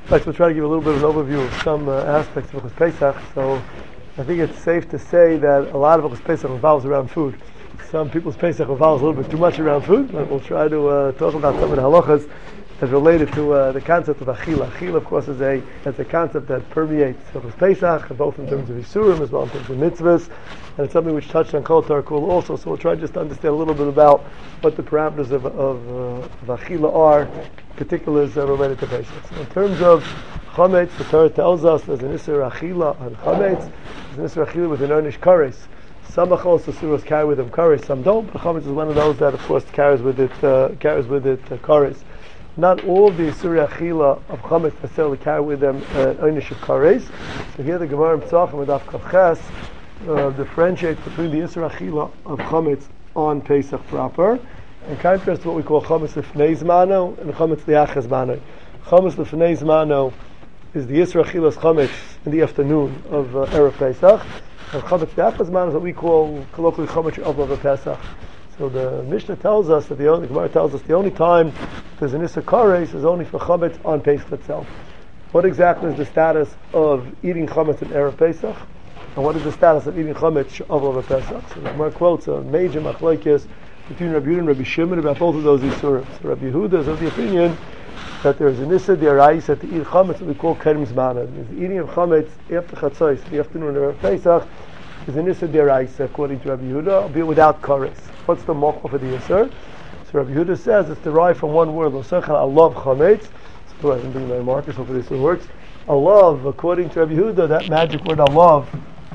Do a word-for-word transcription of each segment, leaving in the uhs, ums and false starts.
Right, we'll try to give a little bit of an overview of some uh, aspects of Hilchos Pesach. So I think it's safe to say that a lot of Hilchos Pesach revolves around food. Some people's Pesach revolves a little bit too much around food, but we'll try to uh, talk about some of the halachas that's related to uh, the concept of Achila. Achila, of course, is a is a concept that permeates Hilchos Pesach, both in terms of Yisurim as well as in terms of mitzvahs, and it's something which touched on Kol Torah Kula also. So we'll try just to understand a little bit about what the parameters of of, uh, of Achila are, particulars uh, related to Pesach. So in terms of Chametz, the Torah tells us there's an Isser Achila on Chametz, there's an Isser Achila with an Ornish Kares. Some Achos Asuros carry with them Kares, some don't, but Chametz is one of those that, of course, carries with it uh, carries with it uh, Kares. Not all of the Isuri Achila of Chametz necessarily carry with them uh, Ornish of Kares. So here the Gemara in Pesachim with Daf Kavches uh, differentiates between the Isur Achila of Chametz on Pesach proper, in contrast to what we call Chametz Lefnei Zmano and Chametz Liachas Zmano. Chametz Lefnei Zmano is the Isur Achilas Chametz in the afternoon of uh, Erev Pesach, and Chametz Liachas Zmano is what we call colloquially Chametz of Pesach. So the Mishnah tells us that the only Gemara tells us the only time there's an Isur Kares is only for Chametz on Pesach itself. What exactly is the status of eating Chametz in Erev Pesach? And what is the status of eating Chametz of Pesach? So the Gemara quotes a major machlokes between Rabbi Yehuda and Rabbi Shimon about both of those Isurim. So Rabbi Yehuda is of the opinion that there is an Issa D'Oraisa to eat Chametz that we call Kerem Zmana. The eating of Chametz after Chatzos, the afternoon of Pesach, is an Issa D'Oraisa according to Rabbi Yehuda, albeit without Kares. What's the mochel for the Issa? So Rabbi Yehuda says it's derived from one word, L'sechel Alav Chametz. So I didn't bring my markers, hopefully this works. Alav, according to Rabbi Yehuda, that magic word Alav.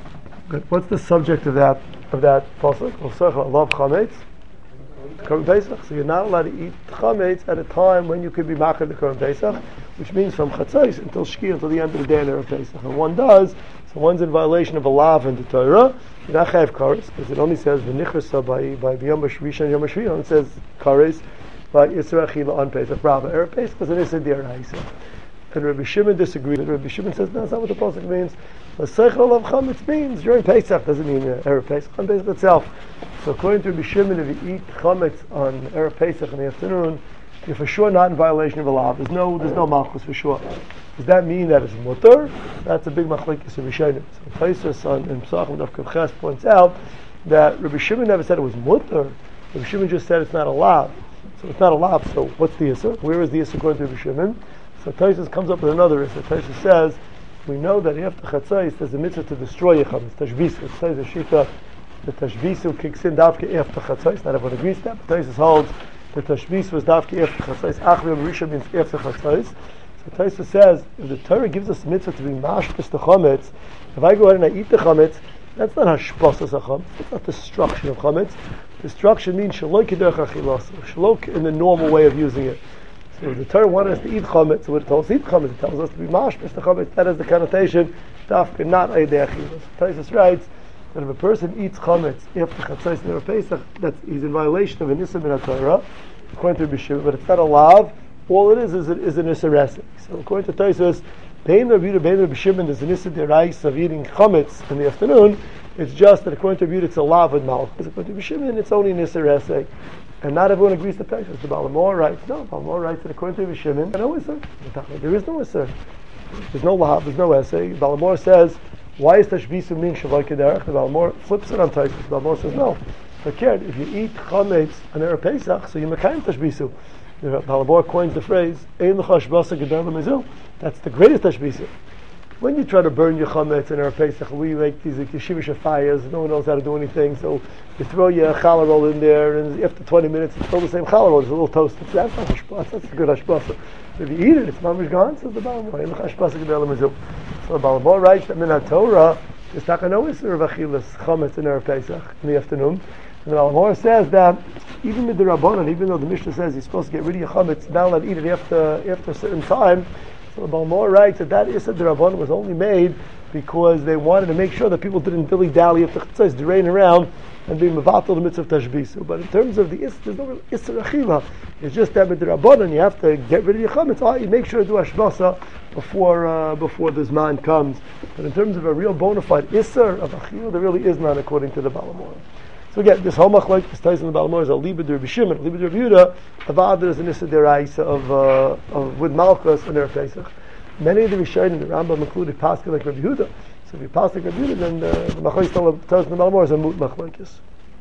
What's the subject of that of that pasuk? L'sechel Alav Chametz. Korban Pesach. So you're not allowed to eat chametz at a time when you could be makar the Korban Pesach, which means from chatzos until shkia, until the end of the day in Erev Pesach. And one does, so one's in violation of a lav in the Torah. You're not chayav kares, because it only says v'nichrasa by by Yom HaShvi and Yom HaShvi. It says kares by Yisra Achila on Pesach. Bravo, Erev Pesach is an Isser D'Oraisa. And Rabbi Shimon disagrees. Rabbi Shimon says, no, that's not what the pasuk means. L'seichel of chametz means during Pesach, doesn't mean uh, Erev Pesach, on Pesach itself. So according to Rabbi Shimon, if you eat chametz on Erev Pesach in the afternoon, you're for sure not in violation of a law. There's no, there's no malchus for sure. Does that mean that it's mutter? That's a big machlokes of Rishonim. So Tosfos on in Pesachim Daf Kavches points out that Rabbi Shimon never said it was mutter. Rabbi Shimon just said it's not a law. So it's not a law. So what's the issur? Where is the issur according to Rabbi Shimon? So Tosfos comes up with another issur. Tosfos says, we know that after Chatzos there's a mitzvah to destroy Yechavim. Tashbisu. It says the Shita, the Tashbisu kicks in dafke after Chatzos. Not everyone agrees to that, but Tosfos holds the Tashbisu was dafke after Chatzos. Achri Risha means after Chatzos. So Tosfos says, if the Torah gives us mitzvah to be mashpis the chametz, if I go ahead and I eat the chametz, that's not hashpasas chametz. That's not destruction of chametz. Destruction means shalok kederach achilas, shalok in the normal way of using it. So if the Torah wanted us to eat chametz, so it tells us to eat chametz, it tells us to be mashpis the chametz. That is the connotation, dafke not eidei achilas. Tosfos writes that if a person eats chametz after chatzos never Pesach, that's he's in violation of an issa min Torah, according to Rabbi Shimon, but it's not a lav. All it is is, is an issa resik. So according to Tosfos, bein Rabbi Yehuda, bein Rabbi Shimon, there's an issa d'oraisa of eating chametz in the afternoon. It's just that according to Rabbi Yehuda, it's a lav with malchus. According to Rabbi Shimon, it's only an issa resik. And not everyone agrees to Pesach. The Balamor writes, no, Balamor writes that according to Rabbi Shimon, no issa. There is no issa. There's no lav, there's no essay. Balamor says, why is tashbisu mean shavai kederach? The Balamor flips it on Tosfos. The Balamor says, no. But if you eat chametz on Erev Pesach, so you mekayim tashbisu. The Balamor coins the phrase, Ein l'cha shbasa gedar l'mezil. That's the greatest tashbisu. When you try to burn your chametz in Erev Pesach, we make these like, yeshivish fires, no one knows how to do anything, so you throw your challah roll in there, and after twenty minutes, it's still the same challah roll, it's a little toast. That's not hashbasa, that's a good hashbasa. If you eat it, it's mamish gone, says the Balamor. Ein l'cha shbasa gedar l'mezil. So the Balamor writes that min HaTorah, it's not going to know it's Erev Achilas chametz in Erev Pesach in the afternoon. And the Balamor says that even with the Rabbanan, even though the Mishnah says you're supposed to get rid of your chametz, not allowed to eat it after after a certain time, so the Balamor writes that that Issa the Rabbanan was only made because they wanted to make sure that people didn't dilly dally after chatzos, drain around and be mevatel the mitzvah of tashbisu. But in terms of the Issa, there's no real Issa achila. It's just that with the Rabbanan, you have to get rid of your chametz. Oh, you make sure to do hashbasa before uh, before the zman comes. But in terms of a real bona fide Issa of achila, there really is none according to the Balamor. So again, this whole machlok, this ties in the Balamor is a liba de Rabbi Shimon, a liba de Rabbi Yehuda, avad is an issa deraisa of uh, of with malchus and Erev Pesach. Many of the Rishonim, the Rambam included Pascha like Rabbi Yehuda. So if you pass like Rabbi Yehuda, then uh, the Machlokes tells the Malmor is a Mut Machlokes.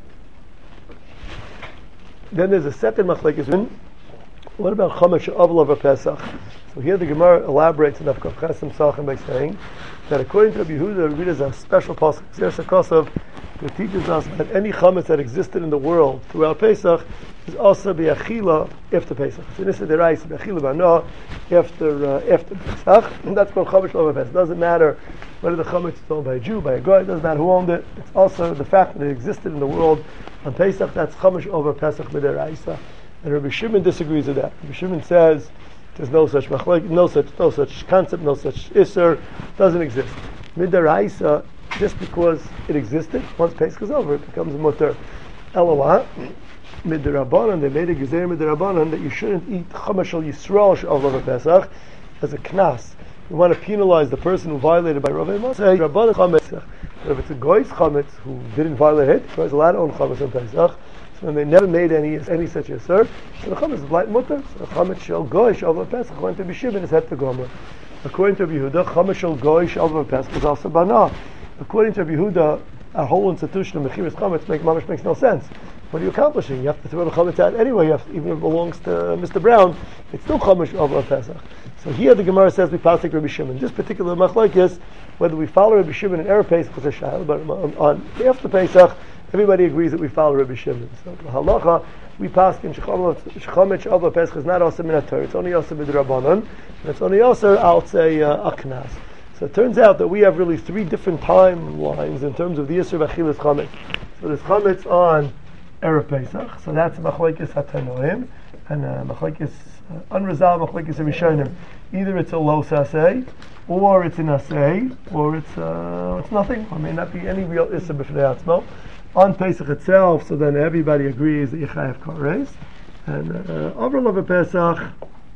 Then there's a second Machlokes. What about Chametz Avla over Pesach? So here the Gemara elaborates in the Chasim Sachem by saying that according to Rabbi Yehuda, Rabbi Yehuda is a special pasuk. There's a pasuk that teaches us that any chametz that existed in the world throughout Pesach is also be'achila after Pesach. So this is the rice be'achila b'ano after uh, after Pesach, and that's called chametz over Pesach. It doesn't matter whether the chametz is owned by a Jew, by a guy. It doesn't matter who owned it. It's also the fact that it existed in the world on Pesach. That's chametz over Pesach b'deraisa. And Rabbi Shimon disagrees with that. Rabbi Shimon says there's no such machlok, no such, no such concept, no such isser, doesn't exist. Midaraisa, just because it existed, once Pesach is over, it becomes mutter. Eloah, midarabanan, they made a gezer midarabanan that you shouldn't eat chametz al Yisrael she'avla Pesach as a knas. You want to penalize the person who violated by Ravei Masay. Rabbanan chametz. But if it's a goy's chametz who didn't violate it, goy's allowed to own chametz on Pesach. And they never made any any such a sir. So the chametz is blight mutter. So the chametz shel goy shel Pesach according to Bishimon is het gomer. According to Yehuda, chametz shel goy shel Pesach is also bana. According to Yehuda, a whole institution of mechiras chametz make mamish makes no sense. What are you accomplishing? You have to throw the chametz out anyway. You have to, even if it belongs to Mister Brown, it's still chametz shel Pesach. So here the Gemara says we pass like Rabbi Shimon. This particular machlokes, whether we follow Rabbi Shimon in Erev Pesach is a shayla, but on, on after Pesach. Everybody agrees that we follow Rabbi Shimon. So the halacha, we pass in Shechametz Avla Pesach is not also min Torah. It's only also midrabanan, and it's only also I'll say uh, aknas. So it turns out that we have really three different timelines in terms of the Yisur Vachilas Chametz. So there's Chametz on Erev Pesach. So that's Machlokes Hatanoim and uh, Machlokes uh, unresolved Machlokes Rishonim. Either it's a lo saseh, or it's an aseh, or it's uh, it's nothing. Or may not be any real Yisur b'fnei atzmo. On Pesach itself, so then everybody agrees that you chayav kares. And over uh, Pesach,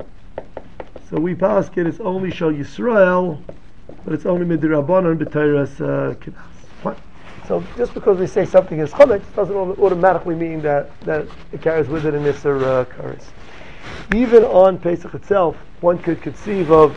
so we pass it, it's only Shal Yisrael, but it's only Midrabanan b'Teiras Kinas. So just because we say something is chametz doesn't automatically mean that, that it carries with it an Isser uh, kares. Even on Pesach itself, one could conceive of,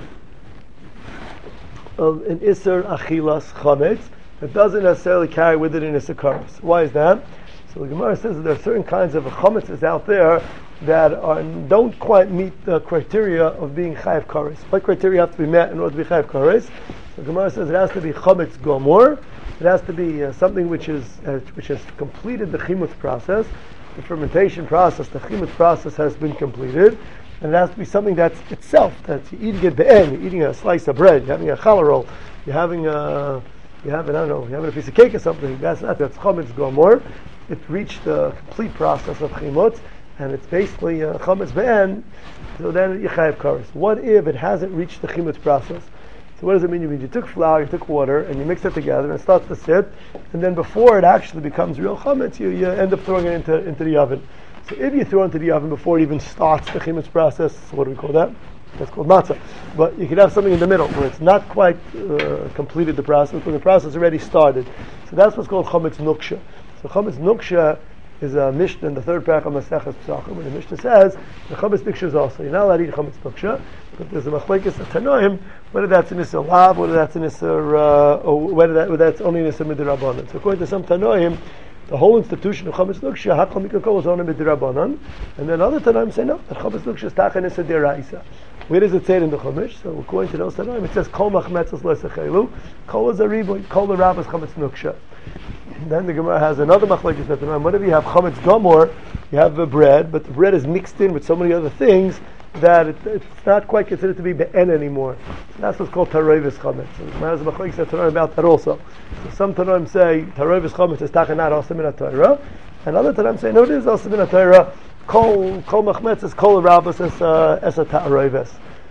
of an Isser Achilas chametz that doesn't necessarily carry with it an Isser kares. Why is that? So the Gemara says that there are certain kinds of chametzes out there that are, don't quite meet the criteria of being chayav kares. What criteria have to be met in order to be chayav kares? So the Gemara says it has to be chametz gomor. It has to be uh, something which is uh, which has completed the chimutz process, the fermentation process. The chimutz process has been completed, and it has to be something that's itself that's you're eating it be'en. You're eating a slice of bread. You're having a challah roll. You're having a you having I don't know. You're having a piece of cake or something. That's not that's chametz gomor. It reached the complete process of chimutz, and it's basically uh, chametz be'en. So then you chayav kares. What if it hasn't reached the chimutz process? So what does it mean? You mean you took flour, you took water, and you mix it together, and it starts to sit, and then before it actually becomes real chametz, you, you end up throwing it into, into the oven. So if you throw it into the oven before it even starts the chimutz process, so what do we call that? That's called matzah. But you could have something in the middle where it's not quite uh, completed the process, but the process already started. So that's what's called chametz nuksha. So chametz nuksha is a mishnah in the third parak of Maseches Pesachim, where the mishnah says the chametz nuksha is also. You're not allowed to eat chametz nuksha, but there's a machlekes tanoim whether that's an isser lav, whether that's an isser, uh, or whether, that, whether that's only an isser midrabanan. So according to some tanoim, the whole institution of chametz nuksha hakol mikakol is only midrabanan, and then other tanoim say no, that chametz nuksha is tachan isser deraisa. Where does it say it in the Chumash? So according to those tanoim, it says kol machmetzos lesachelu, kol is a riboy, kol the rabbis chametz nuksha. Then the Gemara has another machlekes tanoim. Whenever you have chametz gomor, you have the bread, but the bread is mixed in with so many other things that it, it's not quite considered to be be'en anymore. So that's what's called taroivis chametz. So the Gemara has a machlekes tanoim about that also. So some tanoim say taroivis chametz is tachanat also min haTorah, and other tanoim say no, it is also min haTorah. Kol kol machmetz is kol rabbis as a as a taroivis.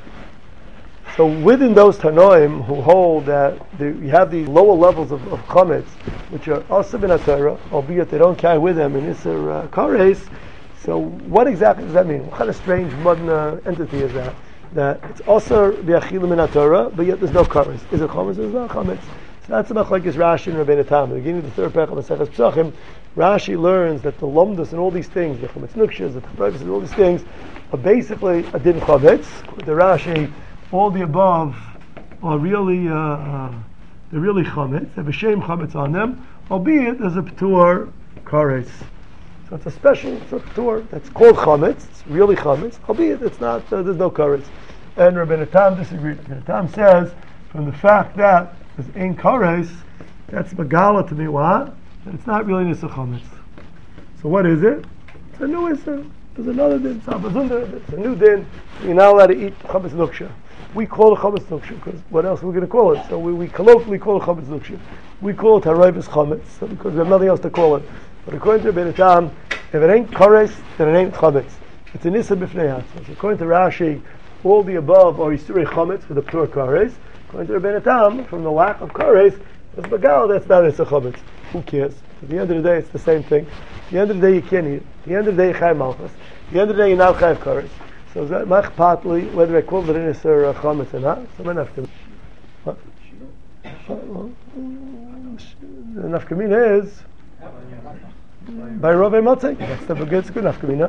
So within those tanoim who hold that the, you have the lower levels of, of chametz, which are also min haTorah, albeit they don't carry with them in isser uh, kares. So what exactly does that mean? What kind of strange modern uh, entity is that? That it's also bi'achilim min haTorah, but yet there's no kares. Is it chametz? Is it not chametz? So that's the machlekes Rashi and Rabbeinu Tam. At the beginning of the third parak of Maseches Pesachim, Rashi learns that the lomdus and all these things, the chametz nukshas, the taroivis and all these things, are basically a din chametz. The Rashi, all the above are really, uh, uh, they're really chametz. They have a shame chametz on them, albeit there's a p'tur kares. So it's a special, it's a p'tur that's called chametz. It's really chametz, albeit it's not. Uh, there's no kares. And Rabbeinu Tam disagreed. Rabbeinu Tam says from the fact that there's ein kares, that's megala to me what? That it's not really nisa chametz. So what is it? It's a new issa. There's another din. It's a new din. You're not allowed to eat chametz nuksha. We call it chametz nuksha because what else are we going to call it? So we, we colloquially call it chametz nuksha. We call it harayvus chametz so because we have nothing else to call it. But according to Rabbeinu Tam, if it ain't kares, then it ain't chametz. It's an issa b'fnei hatzos. According to Rashi, all the above are yisurei chametz with the pure kares. According to Rabbeinu Tam, from the lack of kares, there's bagal. That's not issa chametz. Who cares? At the end of the day, it's the same thing. At the end of the day, you can't eat. At the end of the day, you chayv malchus. At the end of the day, you're not chayv kares. So is that mach patli, whether I call it in issa or chametz or not? So I'm have to. What? The nafkamina is by Rovei Matzei. That's the good nafkamina.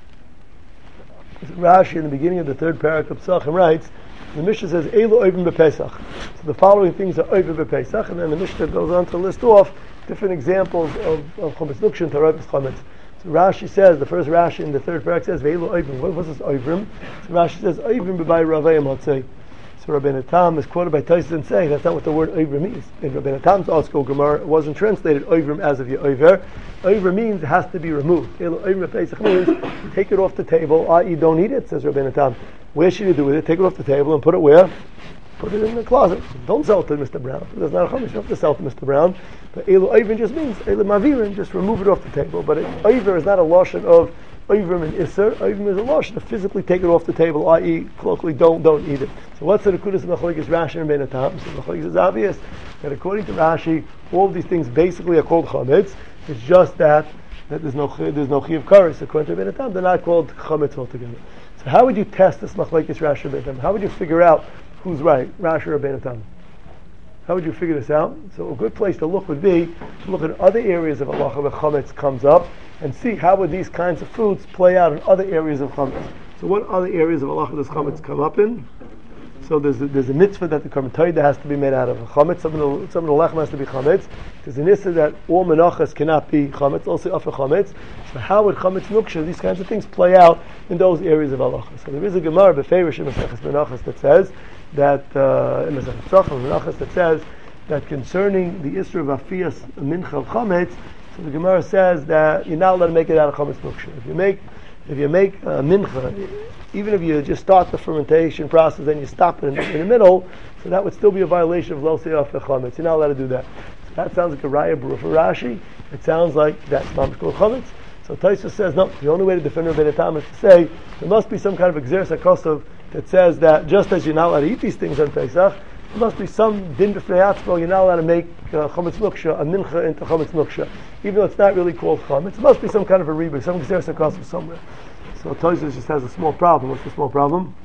Rashi in the beginning of the third parak of Pesachim writes, the Mishnah says Eilu Oivim b'Pesach. So the following things are Oivim b'Pesach, and then the Mishnah goes on to list off different examples of of chametz nuksha and tarayvus chametz. So Rashi says, the first Rashi in the third parak says Eilu Oivim. What was this Oivim? So Rashi says Oivim b'Bay Rovei Matzei. So Rabbeinu Tam is quoted by Tyson saying that's not what the word Oivim means. In Rabbeinu Tam's article Gemara, it wasn't translated Oivim as of your Oiver. Oivim means it has to be removed. Oivim b'Pesach means take it off the table, that is don't eat it, says Rabbeinu Tam. Where should you do with it? Take it off the table and put it where? Put it in the closet. Don't sell it to Mister Brown. There's not a chametz. You don't have to sell it to Mister Brown. But Eilu Oivim just means Eilu Mavirin, just remove it off the table. But Oiver is not a lashon of Oivim and Isser. Oivim is a lashon to physically take it off the table, that is colloquially don't don't eat it. So what's the Nekudas of Machlokes Rashi and Rabbeinu Tam? So Machlokes is obvious that according to Rashi, all of these things basically are called chametz. It's just that, that there's no there's no chiv kares. According to Rabbeinu Tam, they're not called chametz altogether. So how would you test this Machlokes Rashi and Rabbeinu Tam? How would you figure out who's right, Rashi or Rabbeinu Tam? How would you figure this out? So a good place to look would be to look at other areas of halacha where chametz comes up and see how would these kinds of foods play out in other areas of chametz. So what other areas of halacha does chametz come up in? So there's a, there's a mitzvah that the Karban Torah has to be made out of chametz. Some of the some of the lechem has to be chametz. There's an issa that all menachas cannot be chametz, also offer chametz. So how would chametz nuksha, these kinds of things, play out in those areas of halacha? So there is a gemara beferish in Maseches Menachas that says that uh, in Maseches Pesachim Menachas that says that concerning the issur of afiyas mincha of chametz. So the gemara says that you're not allowed to make it out of chametz nuksha. If you make if you make uh, mincha, even if you just start the fermentation process and you stop it in, in the middle, so that would still be a violation of lo seyaf chametz. You're not allowed to do that. So that sounds like a raya brew for Rashi. It sounds like that's mamish called chametz. So Tosfos says no. The only way to defend Rabbeinu Tam is to say there must be some kind of exeres hakosov that says that just as you're not allowed to eat these things on Pesach, there must be some din b'fnei atzmo. You're not allowed to make uh, chametz nuksha, a mincha into chametz nuksha, even though it's not really called chametz. There must be some kind of a rebbe, some exeres hakosov somewhere. So Tosfos just has a small problem. What's the small problem?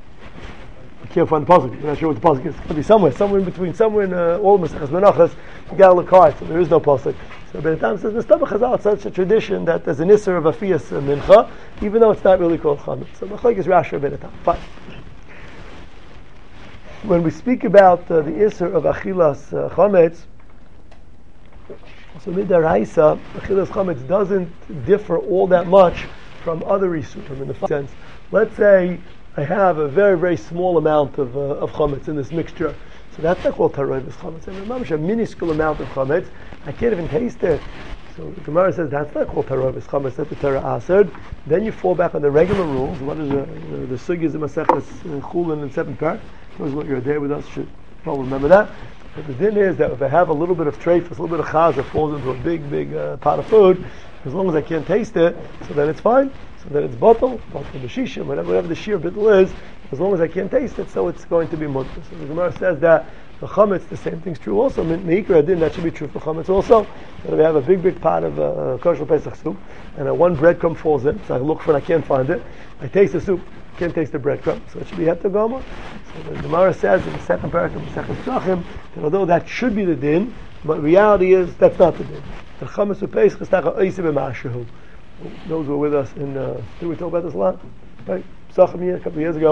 I can't find the pasuk. I'm not sure what the pasuk is. It could be somewhere, somewhere in between, somewhere in uh, all Maseches Menachas. You got to look hard. So there is no pasuk. So Rabbeinu Tam says, Mistabach Chazal, it's such a tradition that there's an isser of afiyas mincha, even though it's not really called chametz. So Machlokes is Rashi Rabbeinu Tam. Fine. When we speak about uh, the isser of achilas uh, chametz, so midaraisa, achilas chametz doesn't differ all that much from other isurim in the sense. Let's say I have a very, very small amount of uh, of chametz in this mixture. So that's not called tarayvus chametz. And remember, a minuscule amount of chametz, I can't even taste it. So the Gemara says that's not called tarayvus chametz, that's the Torah asad. Then you fall back on the regular rules. What is the the, the sugyas in Maseches Chulin and seventh parak? Those what you're there with us should probably remember that. But the thing is that if I have a little bit of treifus, a little bit of chaza falls into a big, big uh, pot of food, as long as I can't taste it, so then it's fine. So then it's bottle, bottle b'shishim, whatever, whatever the sheer bittul is, as long as I can't taste it, so it's going to be mutter. So the Gemara says that the chametz, the same thing's true also. Meikra adin, that should be true for chametz also. That if I have a big, big pot of uh, kosher Pesach soup, and uh, one breadcrumb falls in, so I look for it, I can't find it. I taste the soup, can't taste the breadcrumb, so it should be heter goma. So the Gemara says in the second paragraph of Maseches Pesachim that although that should be the din, but reality is that's not the din. The chametz u'peisach is tacha oiseh b'ma'ashehu. Those who were with us in, uh, did we talk about this a lot? Right? Pesachim year, a couple of years ago,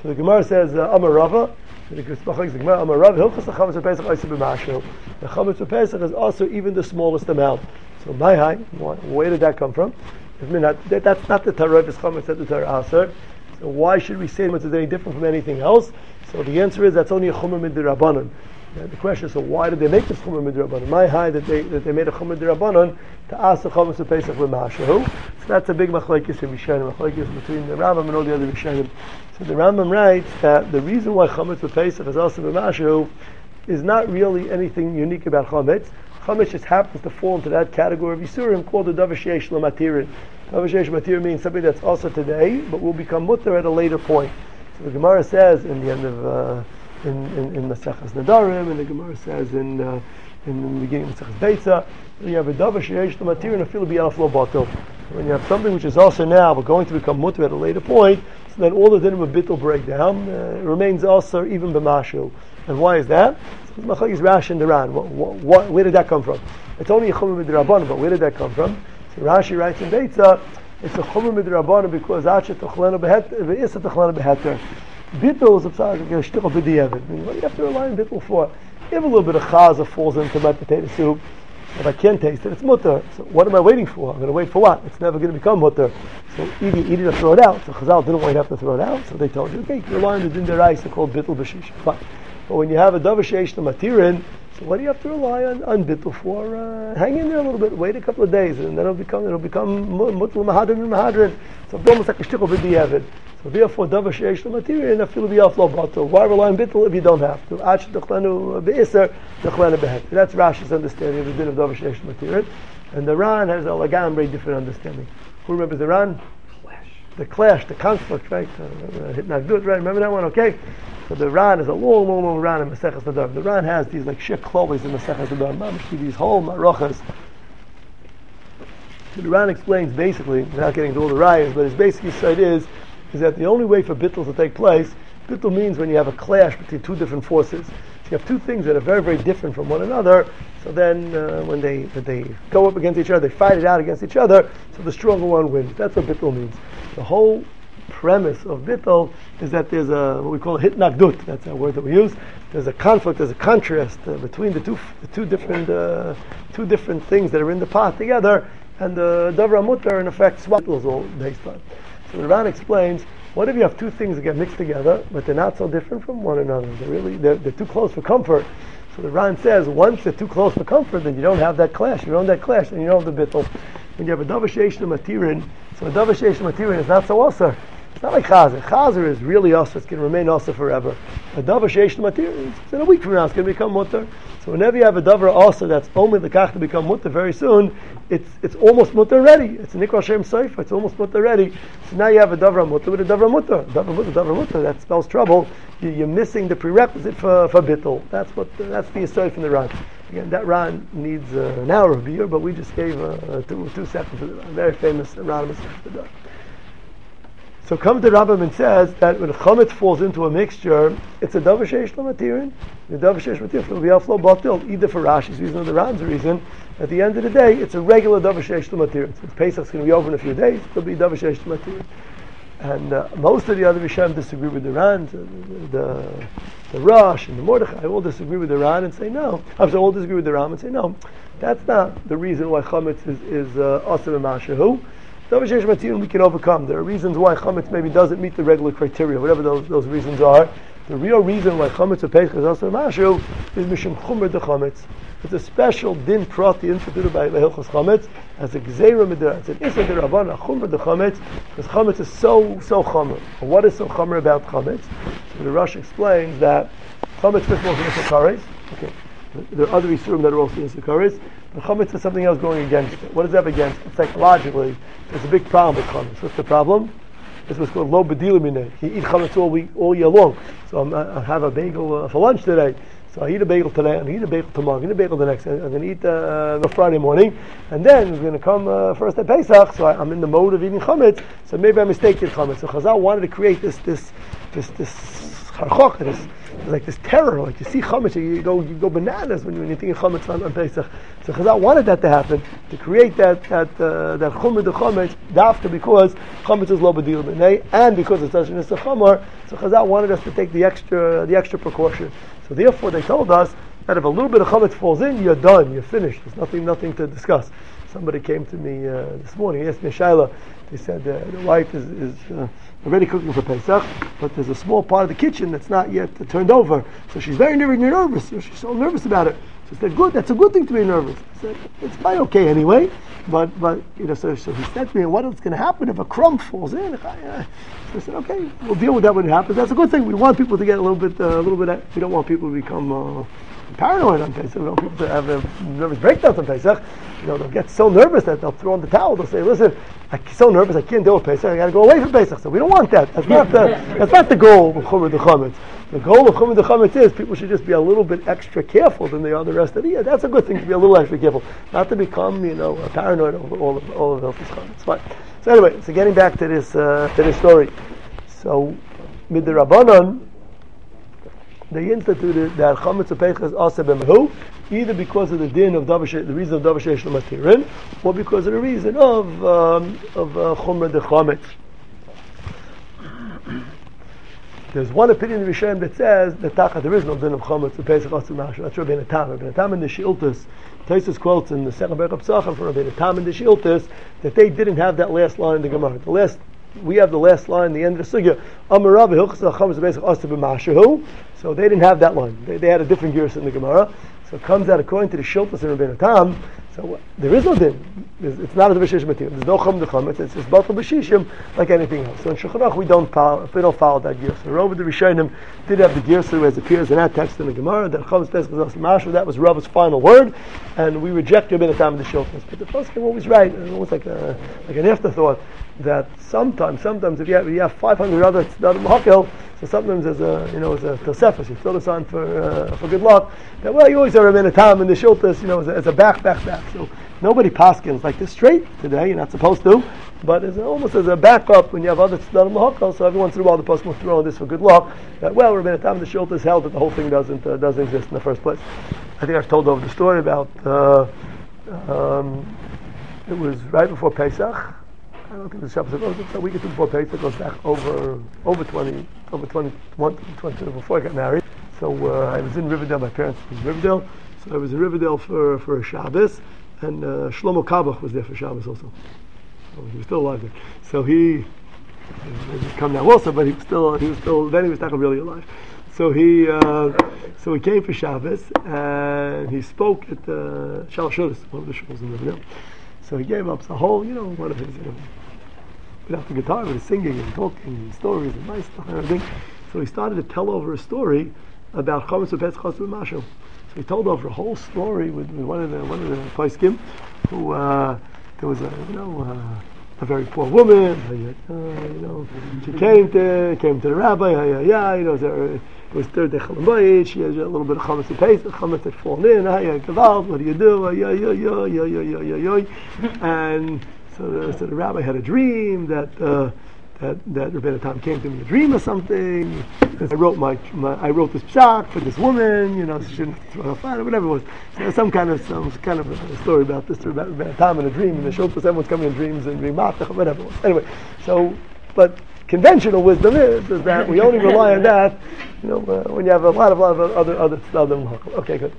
So the Gemara says, uh, Amar Rava, the Gemara, Amar Rava, Hilchas HaChametz Pesach Oiseh B'Mashel. The Chametz Pesach is also even the smallest amount. So my high, where did that come from? I mean, that, that's not the Torah, it's Chametz, that's the Torah Aser. So why should we say it's any different from anything else? So the answer is that's only a Chumar Midrabanan. Uh, the question is, so why did they make this Chumar Midrabanan? My high that they that they made a Chumar Midrabanan to ask the Chametz of Pesach L'Mashahu. So that's a big machlekes in Rishonim, machlekes between the Rambam and all the other Rishonim. So the Rambam writes that the reason why Chametz of Pesach is also L'Mashahu is not really anything unique about Chametz. Chametz just happens to fall into that category of Yisurim called the Davar Sheyesh L'Matirin. Davar Sheyesh L'Matirin means something that's also today, but will become mutter at a later point. So the Gemara says in the end of uh, in in, in Maseches Nedarim, and the Gemara says in uh, in the beginning of Maseches Beitza, when you have a davar sheyesh l'matir and a fil b'alaf lo batel. When you have something which is also now but going to become mutter at a later point, so then all the dinim of bittul break down. Uh, it remains also even b'mashu. And why is that? So Machlokes Rashi and the Ran. What, what, where did that come from? It's only a chumar midrabanan, but where did that come from? So Rashi writes in Beitza, it's a chumar midrabanan because achet tochlenu be'isa tochlenu beheter. Bittul is a shtickle b'diavad. What do you have to rely on bittul for? If a little bit of chaza falls into my potato soup, if I can't taste it, it's mutter. So what am I waiting for? I'm going to wait for what? It's never going to become mutter. So eat it, eat it or throw it out. So Chazal didn't want you to have to throw it out. So they told you, okay, you rely on the din deraisa called bittul b'shish. Fine. But when you have a davar sheyesh l'matirin, so what do you have to rely on, on bittul for? Uh, hang in there a little bit, wait a couple of days, and then it'll become it'll become mutter l'mahadrin and mahadrin. So it's almost like a shtickle b'diavad. So therefore, davar sheyesh l'matirin, afil b'yaf lo batel. Why rely on bittul if you don't have to? Ach t'chlenu be'iser, t'chlenu behet. That's Rashi's understanding of the din of davar sheyesh l'matirin, and the Ran has a lagambre different understanding. Who remembers the Ran? The clash, the conflict, right? Uh, hit not good, right? Remember that one? Okay. So the Ran is a long, long, long Ran in Maseches Nedarim. The Ran has these like shik klolis in Maseches Nedarim. Mamish, these whole marochas. So the Ran explains basically, without getting into all the rayas, but his basic side is, is that the only way for bittul to take place, bittul means when you have a clash between two different forces. So you have two things that are very, very different from one another. So then, uh, when they when they go up against each other, they fight it out against each other. So the stronger one wins. That's what bittul means. The whole premise of bittul is that there's a what we call a hitnagdut. That's a word that we use. There's a conflict, there's a contrast uh, between the two the two different uh, two different things that are in the pot together, and the davar mutar in effect swittle is all based on. So the Ran explains, what if you have two things that get mixed together, but they're not so different from one another? They're really they're, they're too close for comfort. So the Ran says, once they're too close for comfort, then you don't have that clash. You don't have that clash, and you don't have the bittul. When you have a davar sheyesh l'matirin, so a davar sheyesh l'matirin is not so aser. It's not like chazer. Chazer is really aser. It's going to remain aser forever. A davar sheyesh l'matirin, in a week from now, it's going to become mutter. So whenever you have a davar aser that's only the kach to become mutter very soon, it's it's almost mutter already. It's a nikra shem seifa. It's almost mutter already. So now you have a davar mutter with a davar mutter. Davar mutter, davar mutter. That spells trouble. You, you're missing the prerequisite for for bittul. That's what that's the aside from the Ran. Again, that Ran needs uh, an hour of beer, but we just gave uh, two, two seconds of the Ran. Very famous Ran. So comes the Rambam and says that when chametz falls into a mixture, it's a davar sheyesh l'matirin. The davar sheyesh l'matirin will be outflow batil. Either for Rashi's reason or the Ran's reason. At the end of the day, it's a regular davar sheyesh l'matirin. Since Pesach's going to be over in a few days, it'll be davar sheyesh l'matirin. And uh, most of the other Rishonim disagree with the Ran. The, the, the Rosh and the Mordechai all disagree with the Ran and say no. I'm sorry, all disagree with the Ram and say no. That's not the reason why chametz is is aser b'mashahu. Davar sheyesh l'matirin we can overcome. There are reasons why chametz maybe doesn't meet the regular criteria, whatever those those reasons are. The real reason why chametz of Pesach is aser b'mashahu is mishum chumra de chametz. It's a special din prati instituted by Hilchos Chametz as a gzeira midra. It's an issa derabban, a chumra de chametz, because chametz is so so chamer. What is so chamer about chametz? So the Rosh explains that chametz first of all is insekares. Okay, there are other isurim that are also insekares, but chametz is something else going against it. What is that against it? Psychologically, there's a big problem with chametz. What's the problem? It's what's called lo b'dila minei. You eat chametz all week, all year long. So I'm, I have a bagel uh, for lunch today. So I eat a bagel today, I'm going to eat a bagel tomorrow, I'm going to eat a bagel the next day, I'm going to eat uh, the Friday morning, and then it's going to come uh, first at Pesach, so I, I'm in the mode of eating chametz, so maybe I mistaken chametz. So Chazal wanted to create this, this, this, this harchok, this, there's like this terror, like you see chametz, you go you go bananas when you when you think of chametz on, on Pesach. So Chazal wanted that to happen, to create that that uh, that chumra de chametz, dafka because chametz is lo b'dil b'nei, and because it's such a chamor. So Chazal wanted us to take the extra the extra precaution. So therefore, they told us that if a little bit of chametz falls in, you're done, you're finished. There's nothing nothing to discuss. Somebody came to me uh, this morning, he asked me a shayla. They said uh, the wife is, is uh, already cooking for Pesach, but there's a small part of the kitchen that's not yet uh, turned over. So she's very nervous. So she's so nervous about it. So I said, good, that's a good thing to be nervous. I said, it's quite okay anyway. But, but you know, so, so he said to me, what's going to happen if a crumb falls in? So I said, okay, we'll deal with that when it happens. That's a good thing. We want people to get a little bit, uh, a little bit, we don't want people to become uh, paranoid on Pesach. We don't want people to have a nervous breakdowns on Pesach. You know, they'll get so nervous that they'll throw in the towel. They'll say, listen, I'm so nervous I can't deal with Pesach. I got to go away from Pesach. So we don't want that. That's not the that's not the goal of Chumrah D'Chametz. The goal of Chumrah D'Chametz is people should just be a little bit extra careful than they are the rest of the year. That's a good thing to be a little extra careful, not to become you know paranoid over all of all of Hilchos Chametz. Fine. So anyway, so getting back to this uh, to this story. So Midrabanan, they instituted that Chametz of Pesach is also b'mehu, either because of the din of Davash, the reason of Davash Matirin, or because of the reason of um, of uh, Chumrah D'Chametz. There's one opinion of Rishonim that says that taka there is no din of Chametz of Pesach also Mashu. That's Rabbeinu Tam. Rabbeinu Tam in the Shiltus, Taisus quotes in the second Berach Psachim from Rabbeinu Tam in the Shiltus that they didn't have that last line in the Gemara. The last we have the last line, the end of the sugya. Amar Rabbi Hilchos Chametz of Pesach also b'mashu. So they didn't have that line. They, they had a different gears in the Gemara. So it comes out according to the Shiltus and Rabbeinu Tam. So there is no din. There's, it's not a Davash material. There's no Chum D'Chametz. It's just Batal B'Shishim like anything else. So in Shulchan Aruch we don't follow, we don't follow that gear. So Rov the Rishonim did have the gear as appears in that text in the Gemara. That Chametz Pesach is also Mashu. That was Rav's final word, and we reject Rabbeinu Tam in the Shiltus. But the first thing always right. It's almost like a, like an afterthought that sometimes, sometimes if you have, if you have five hundred other Tzedakah Hakel, so sometimes as a you know as a Tosefus, you throw this on for uh, for good luck. That well, you always have Rabbeinu Tam in the Shiltus, you know, as a, as a back, back, back. So nobody paskins like this straight today. You're not supposed to, but it's almost as a backup when you have other Tzedakah Hakel. So every once in a while the pasuk will throw on this for good luck. That well, Rabbeinu Tam in the Shiltus held that the whole thing doesn't uh, doesn't exist in the first place. I think I've told over the story about uh, um, it was right before Pesach. I don't think the Shabbos goes a week or two before Pesach. Goes back over over twenty over twenty-one, twenty before I got married. So uh, I was in Riverdale. My parents were in Riverdale, so I was in Riverdale for for a Shabbos, and uh, Shlomo Kabach was there for Shabbos also. So he was still alive there. So he he's come now also, but he was still he was still then he was not really alive. So he uh, so he came for Shabbos and he spoke at the Shal Shudas, one of the shuls in Riverdale. So he gave up the whole, you know, one of his. You know, without the guitar, but singing and talking and stories and nice stuff and everything. So he started to tell over a story about Chametz Pesach Chasu Mashu. So he told over a whole story with, with one of the one of the poskim who uh, there was a you know uh, a very poor woman. Uh, you know, she came to came to the rabbi. Yeah, yeah, you know, it was third day Chol Hamoed. She had a little bit of Chametz Pesach. Chametz had fallen in. Yeah, Gavald, what do you do? Yeah, yeah, yeah, yeah, yeah, yeah, yeah, yeah, and. So the, so the rabbi had a dream that uh, that that Rabbeinu Tam came to me in a dream or something. I wrote my, my I wrote this psak for this woman, you know, she shouldn't throw her fire, whatever it was. So some kind of some kind of a story about this about Rabbeinu Tam in a dream, and the shulchan everyone's coming in dreams and dream matach, whatever it was. Anyway, so but conventional wisdom is, is that we only rely on that, you know, uh, when you have a lot of lot of other other other. Okay, good.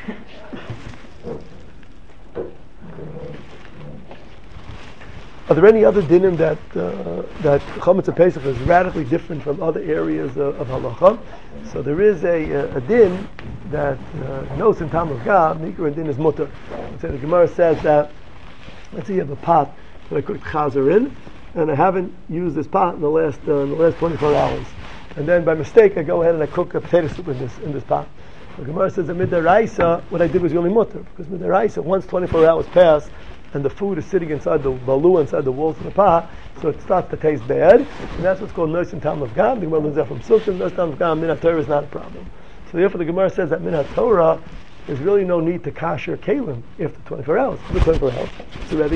Are there any other dinim that uh, that Chametz of Pesach is radically different from other areas of, of halacha? So there is a, a din that uh, knows in Tam of Gam, Nikra din is mutter. So the Gemara says that, let's say you have a pot that I cooked chazer in, and I haven't used this pot in the last uh, in the last twenty-four hours, and then by mistake I go ahead and I cook a potato soup in this in this pot. The Gemara says that midaraisa, what I did was really mutter, because midaraisa, once twenty-four hours pass, and the food is sitting inside the balu, inside the walls of the pot, so it starts to taste bad. And that's what's called Nois and Tam of Gam. The Gemara learns that from Sukkim. Nois Tam of Gam, Minat Torah is not a problem. So therefore the Gemara says that Minat Torah, there's really no need to kasher kalim after twenty-four hours. After twenty-four hours, it's already,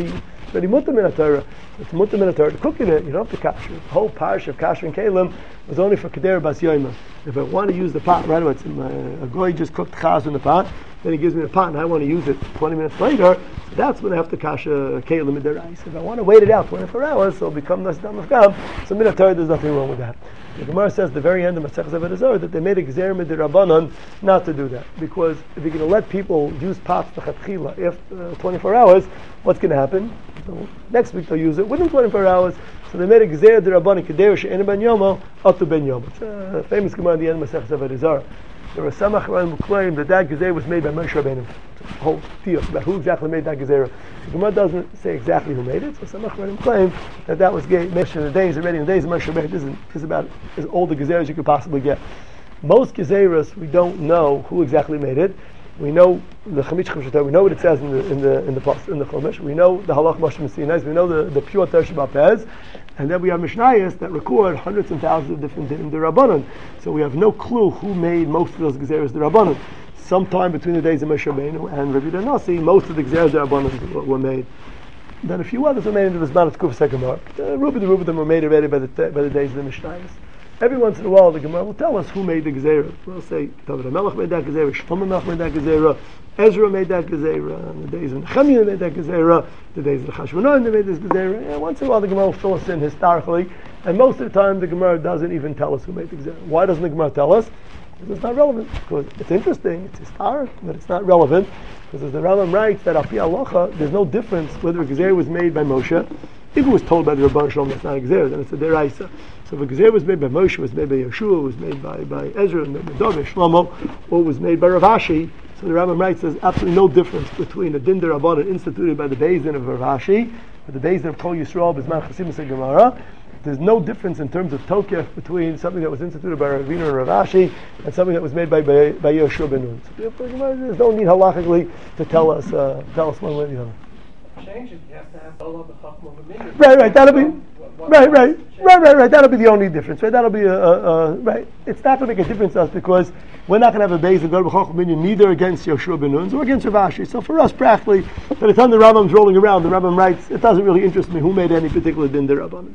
It's already mutter min Torah. It's mutter min Torah to cook in it. You don't have to kasher. The whole parish of kasher and kalim was only for Kedera Bas Yoima. If I want to use the pot right away, it's in my, a goy just cooked chaz in the pot, then he gives me the pot and I want to use it twenty minutes later, so that's when I have to kasher kalim in the rice. If I want to wait it out twenty-four hours, so it'll become nas dam of gam. So min Torah, there's nothing wrong with that. The Gemara says at the very end of Masechus Avodah Zarah that they made a gzeira midrabanan not to do that, because if you're going to let people use pots to chatchila if uh, twenty-four hours, what's going to happen? So next week they'll use it within twenty-four hours. So they made a gzeira midrabanan kedei she'en ben yomo atu ben yomo. It's a famous Gemara at the end of Masechus Avodah Zarah. There were some Achronim who claim that that gzeira was made by Moshe Rabbeinu. It's a whole deal about who exactly made that gzeira. The Gemara doesn't say exactly who made it, so some Achronim claim that that was made in the days already in the days of Moshe Rabbeinu. This is, this is about as old a gzeira as you could possibly get. Most gezeiras we don't know who exactly made it. We know the Chamish Chumshatar. We know what it says in the in the in the in the Chumash. We know the Halach Moshe Messinais. We know the, the pure Tersh Bapez, and then we have Mishnayos that record hundreds and thousands of different in the Rabbanon. So we have no clue who made most of those gezeiras the Rabbanon. Sometime between the days of Moshe Rabbeinu and Rabbi Nasi, most of the gezeiras the Rabbanon were made. Then a few others were made into the Zman of Kuf Sekamar. Uh, Ruba the Ruba them were made already by the by the days of the Mishnayos. Every once in a while, the Gemara will tell us who made the Gezerah. We'll say, David HaMelech made that Gezerah, Shlomo Melech made that Gezerah, Ezra made that Gezerah, and the days of Nehemiah made that Gezerah, the days of the Chashmonaim they made this Gezerah. Yeah, once in a while, the Gemara will fill us in historically, and most of the time, the Gemara doesn't even tell us who made the Gezerah. Why doesn't the Gemara tell us? Because it's not relevant. Because it's interesting, it's historic, but it's not relevant. Because as the Rambam writes that Api Halacha, there's no difference whether a Gezerah was made by Moshe. If it was told by the Rabban Shalom, that's not a Gezerah, then it's a Deraisa. So if a Gezerah was made by Moshe, was made by Yeshua, was made by, by Ezra, and by David, Shlomo, or was made by Rav Ashi, so the Rambam writes there's absolutely no difference between a Din D'Rabbanan instituted by the Beis Din of Rav Ashi, or the Beis Din of Kol Yisrael, B'zman Chasimus and Gemara. There's no difference in terms of Tokef between something that was instituted by Ravina and Rav Ashi and something that was made by, by, by Yeshua ben Nun. So there's no need halachically to tell us, uh, tell us one way or the other. Change it, you have to have all of the Chachma V'Minyan. Right, right, that'll be, right, right, right, right, right, that'll be the only difference, right, that'll be, a, a, a, right, it's not going to make a difference to us because we're not going to have a base of God B'Chachma V'Minyan neither against Yeshua ben Nun or against Rav Ashi. So for us, practically, by the time the Rambam's rolling around, the Rambam writes, it doesn't really interest me who made any particular Din D'Rabbanan.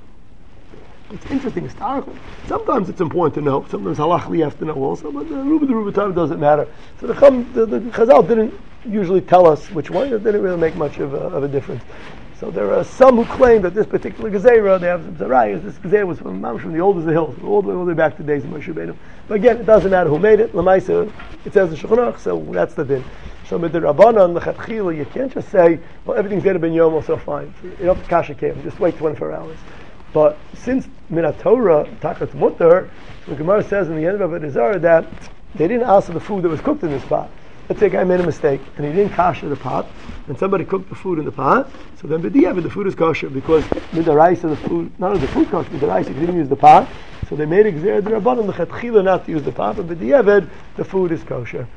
It's interesting historically. Sometimes it's important to know. Sometimes halachically you have to know also. But the Ruba the Ruba time doesn't matter. So the, Chum, the, the Chazal didn't usually tell us which one. It didn't really make much of a, of a difference. So there are some who claim that this particular Gezerah, they have some Zarayas, this Gezerah was from, from the old as the hills, all the way, all the way back to the days of Moshe Rabbeinu. But again, it doesn't matter who made it. Lamaisa, it says in Shulchan Aruch, so that's the din. So with the Rabbanan, the Chatchila, you can't just say, well, everything's going to be Yom, so fine. You don't have to kasha came, just wait twenty-four hours. But since Minat Torah, Takat Mutter, the Gemara says in the end of Avodah Zarah that they didn't ask for the food that was cooked in this pot. Let's say a guy made a mistake and he didn't kasher the pot, and somebody cooked the food in the pot, so then b'diavad the food is kosher because midaraisa the food, not only the food kosher, midaraisa you didn't use the pot, so they made a gzeira d'Rabbanan l'chatchila not to use the pot, but b'diavad the food is kosher.